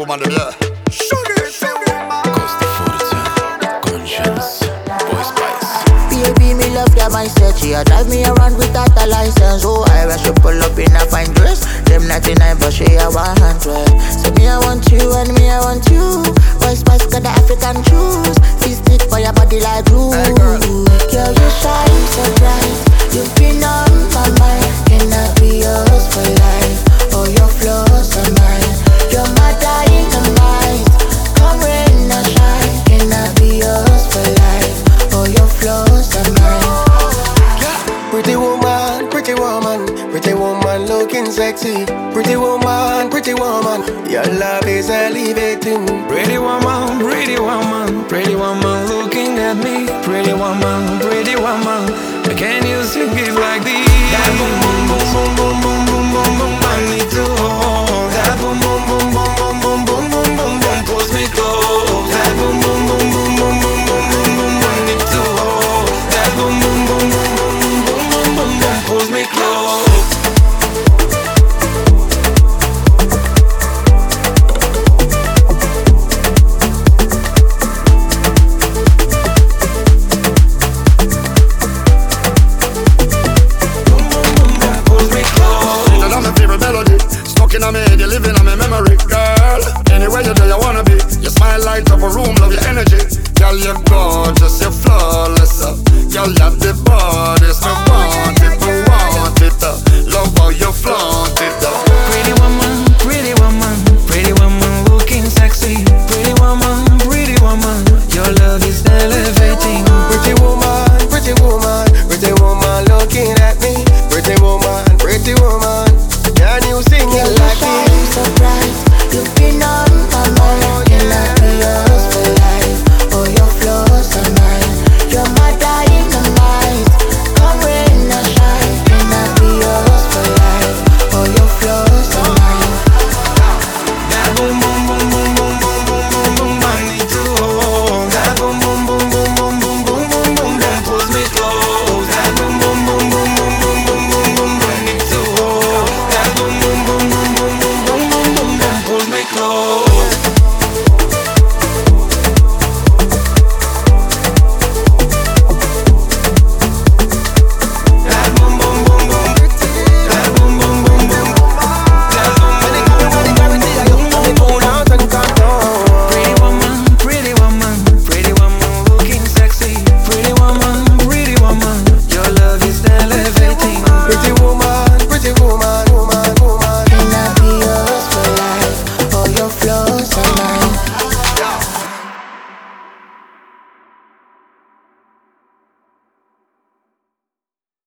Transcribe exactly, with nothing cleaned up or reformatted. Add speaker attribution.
Speaker 1: woman them, yeah.
Speaker 2: Costa forty, conscience, boy spice.
Speaker 3: Baby, me love your mindset. She a drive me around without a license. Oh, I when she pull up in a fine dress. Them ninety-nine, but she a one hundred. So me I want you and me I want you. Boy spice got the African shoes. Fist stick for your body like glue.
Speaker 1: Hey, girl.
Speaker 3: Girl, you shine so bright. You've been on my mind. Can I be yours for life? Oh, your flaws are mine. You're my dying mind. Come rain or shine. Can I be yours for life? Oh, your flaws are mine.
Speaker 4: Pretty woman, pretty woman, pretty woman looking sexy. Pretty woman, pretty woman, your love is elevating.
Speaker 2: Pretty woman, pretty woman, pretty woman looking at me. Pretty woman, pretty woman, can you sing it like this? Boom, boom, boom, boom, boom, boom, boom, boom, boom.